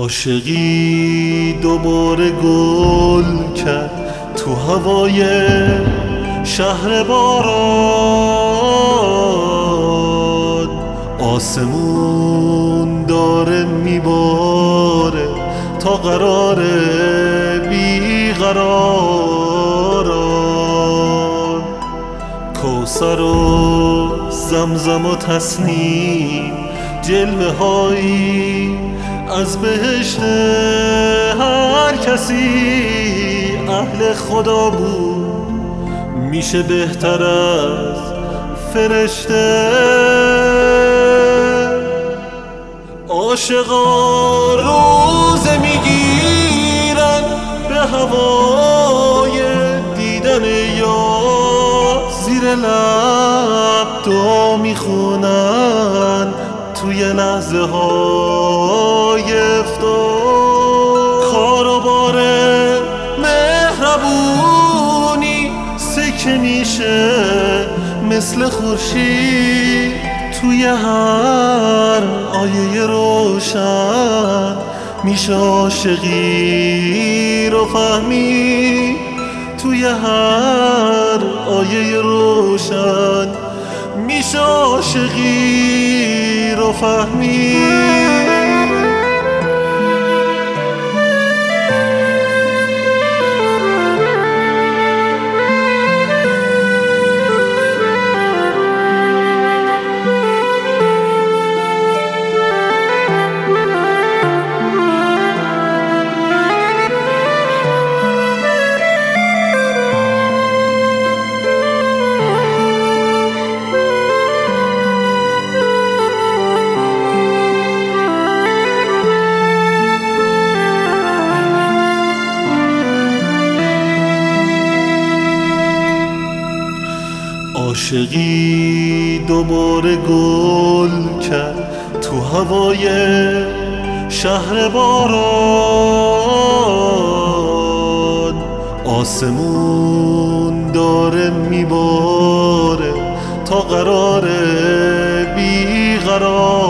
عاشقی دوباره گل کرد تو هوای شهر باران. آسمون داره میباره تا قرار بیقراران. کوثر و زمزم و تسنیم جلوه هایی از بهشت هر کسی اهل خدا بود میشه بهتر از فرشته. عاشقا روزه میگیرن به هوای دیدن یار، زیر لب دعا میخونن توی لحظه های افتار. کاروبار مهربونی سکه میشه مثل خورشید توی هر آیه روشن. میشه عاشقی رو فهمید توی هر آیه روشن. میشه عاشقی رو فهمید. عاشقی دوباره گل کرد تو هوای شهر باران. آسمون داره میباره تا قرار بیقرار.